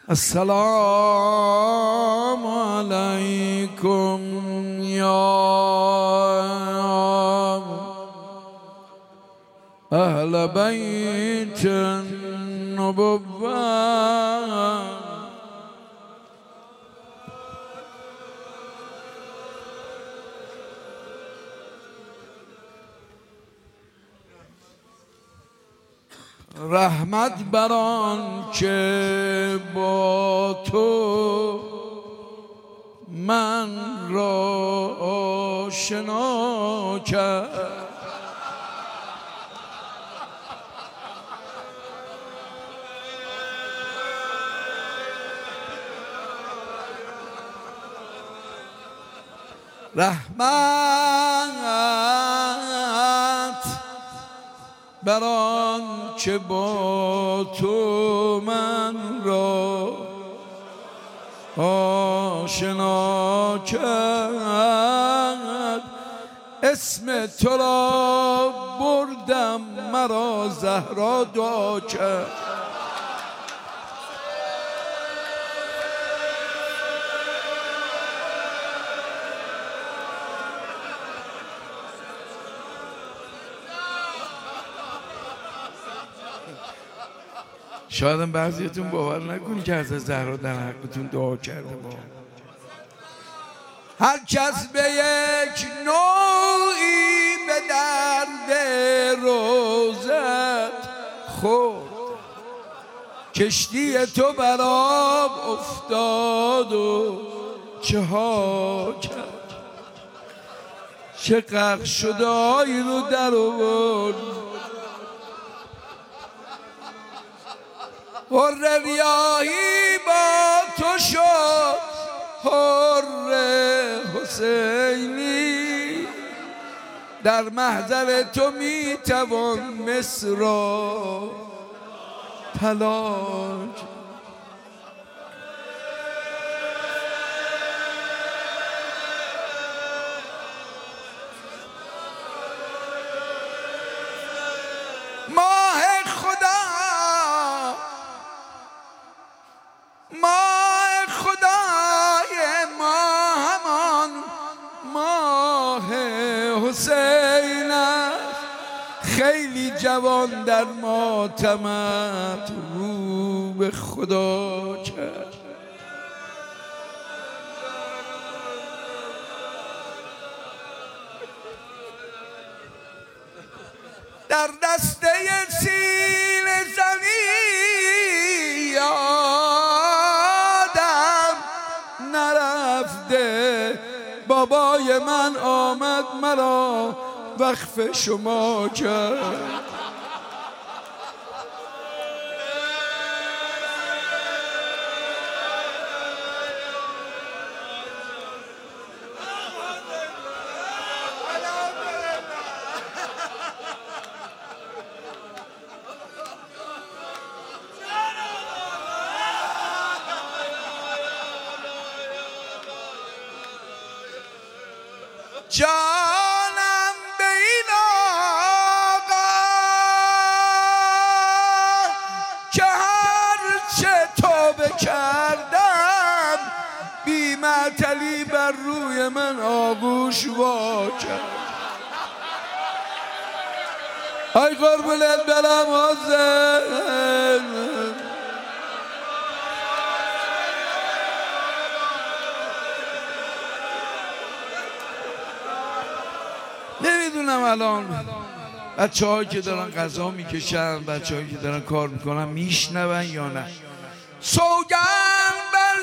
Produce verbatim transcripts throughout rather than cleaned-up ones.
السلام علیکم یا اهل بیت النبوة. رحمت بر آن که با تو من را آشنا کرد. رحمت بر آن که با تو من را آشنا کرد. اسم تو را بردم مرا زهرا دعا کرد. شاید بعضیتون باور نکنی که از زهرا در حقتون دعا کرده. با هر کس به یک نوعی به درد روزت خورد، کشتی تو بر آب افتاد و چه ها کرد. چه غرق شده‌هایی رو در آورد. حر ریاحی با تو شد حر حسینی، در محضر تو میتوان مصر را طلا. ماه خدا ماه خدای ما همان ماه حسین است. خیلی جوان در ماتمت رو به خدا کرد. در دسته سینه زنی نرفته، بابای من آمد مرا وقف شما کرد. جانم به این آقا که هرچه توبه کردم بی معطلی بر روی من آغوش وا کرد. ای قربونت برم حسین. نمیدونم الان بچه هایی که دارن غذا میکشن، بچه هایی که دارن کار میکنن میشنون یا نه. سوگند بر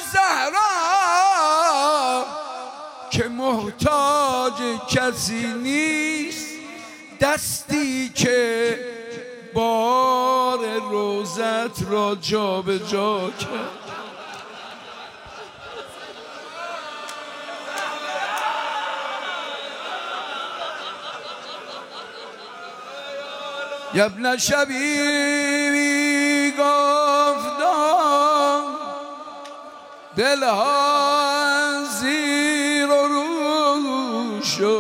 زهرا که محتاج کسی نیست، دستی که بار روزت را جا به جا کرد. ابن شبیبی گفتم دلها زیر و رو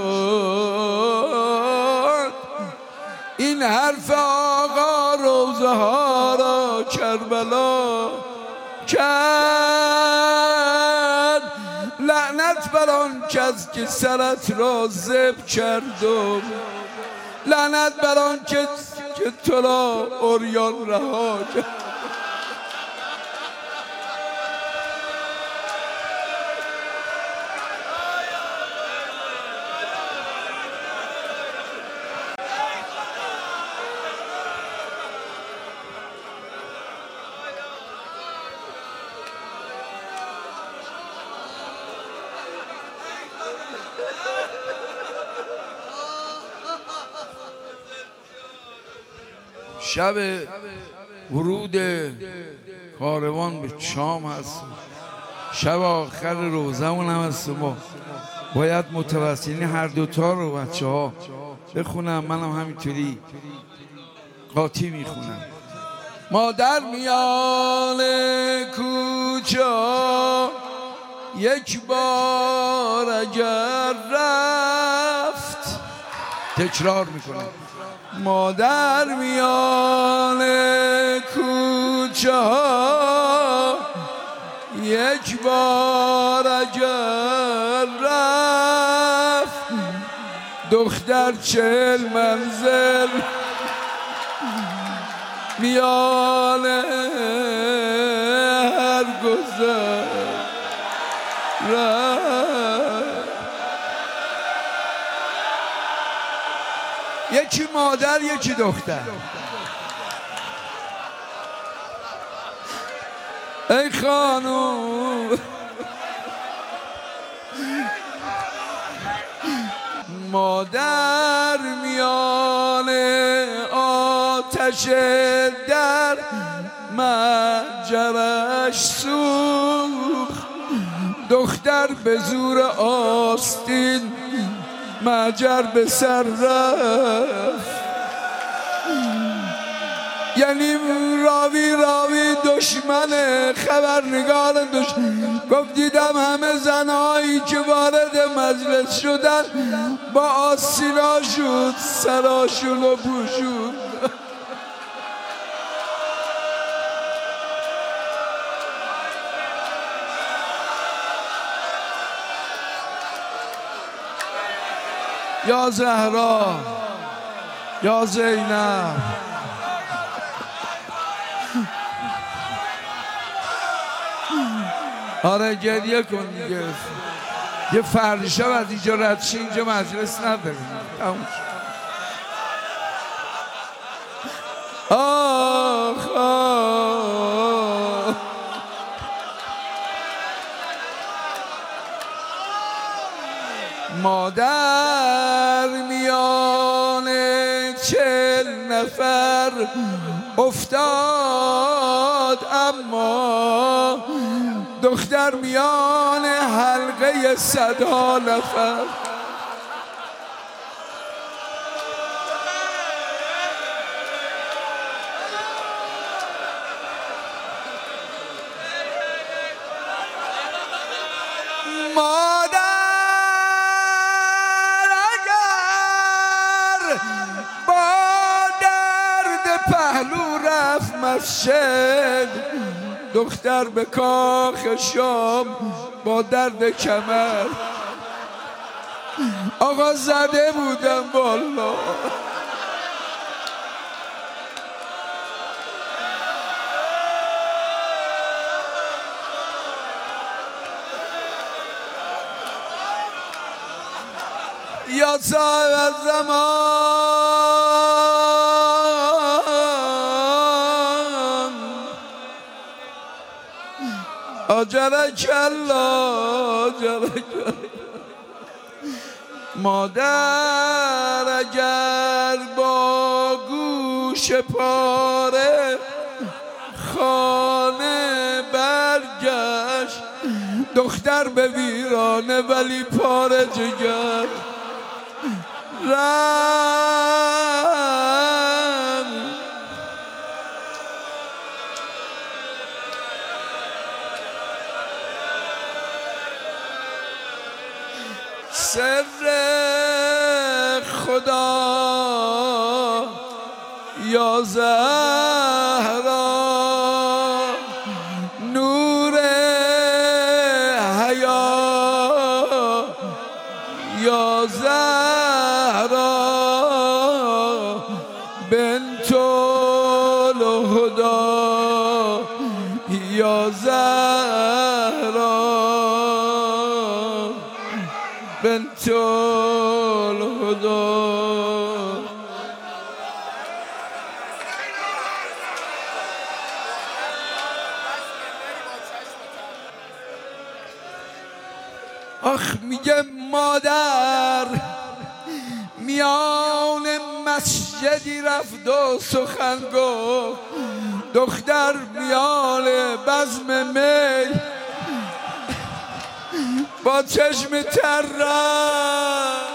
شد. این حرف آقا روزه ها را کربلا کرد. کرد. لعنت بر آن کس که سرت را ذبح کرد و لعنت بر آن کس که تو را عریان رها کرد. شب ورود کاروان به شام هست، شب آخر روزمون هم هست. ما باید متوسطین هر دوتا رو بچه ها بخونم، منم همینطوری قاطی میخونم. مادر میان کوچه یک بار اگر رفت، تکرار میکنم، مادر میان کوچه ها یک بار اگر رفت، دختر چهل منزل میان هر گذر رفت. یکی مادر یکی دختر. ای خانوم مادر میان آتش در مجرش سوخت، دختر به زور آستین مجر به سر رفت. یعنی راوی راوی دشمن خبرنگار دشمن گفت دیدم همه زنهایی که وارد مجلس شدن با آستیناشون سراشون رو پوشون. یا زهرا یا زینب آره گریه کن دیگه. یه فرد شب از اینجا رد شی، اینجا مجلس نداریم. آخ آخ مادر میان چهل نفر افتاد، اما دختر میان حلقه صدها نفر. مادر اگر با درد پهلو رفت مسجد، دختر به کاخ شام با درد کمر. آقا زده بودم والا. یا صاحب زمان آجرک الله آجرک. مادر اگر با گوش پاره خانه برگشت، دختر به ویرانه ولی پاره جگر رم. سر خدا یا زهرا نور یا زهرا بنت الهدی. آخ میگه مادر میان مسجدی رفت و سخن گفت، دختر میان بزم می با چشم تر رفت.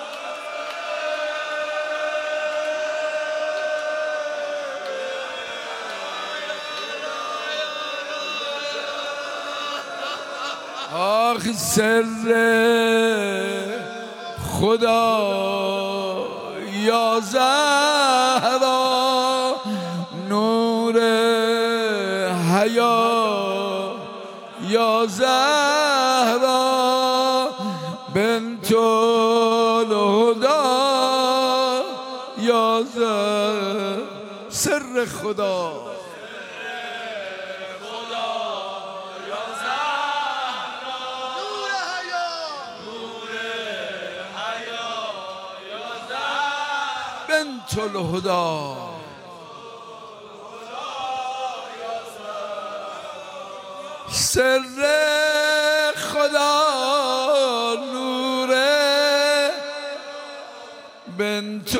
آخ سر خدا یا زهرا نور حیا یا زهرا بنت الهدی یا زهرا. سر خدا بنت الهدی. سر خدا نور بنت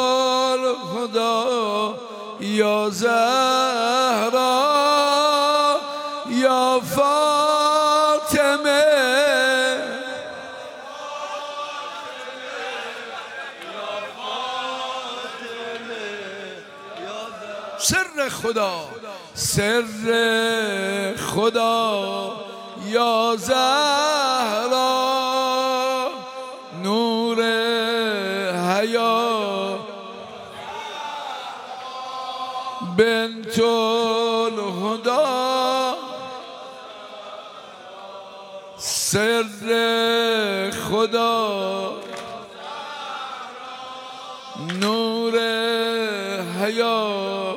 الهدی یا زهرا یا فاطمه سر خدا سر خدا یا زهرا نور حیا بنت الهدی. سر خدا نور حیا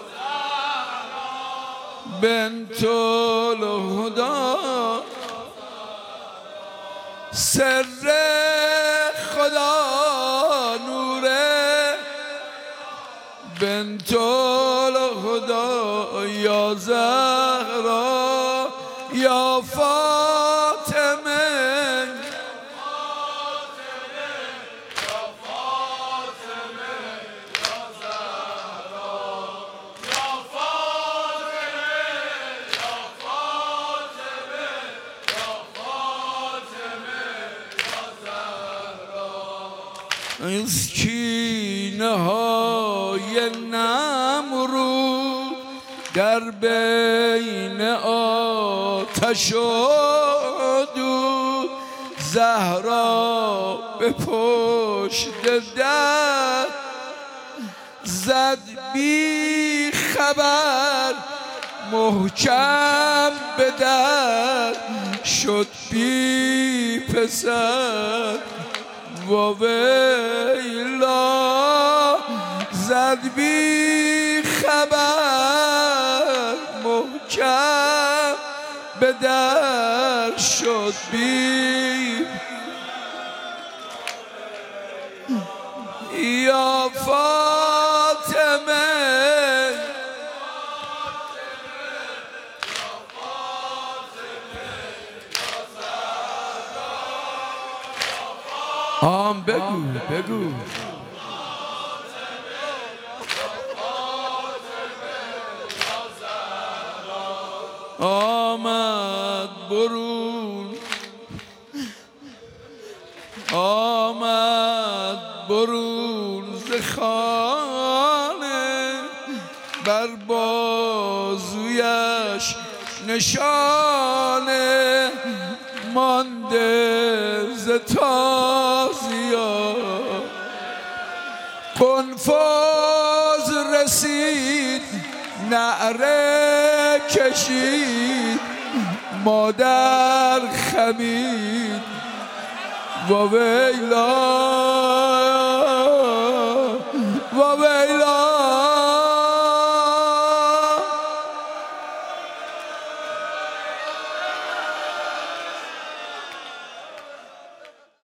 بنت الهدی. سر خدا نور بنت الهدی یا زهرا یا فاطمه از کینه های نمرود در بین آتش و دود زهرا به پشت در زد بی خبر محکم به در شد بی پسر و ویلا زد بی خبر محکم به در شد بی یا فاطمه آم بگو بگو آمد برون آمد برون ز خانه بر بازویش نشانه مانده ز تازیا قنفذ رسید نعره کشید مادر خمید و ویلا و ویلا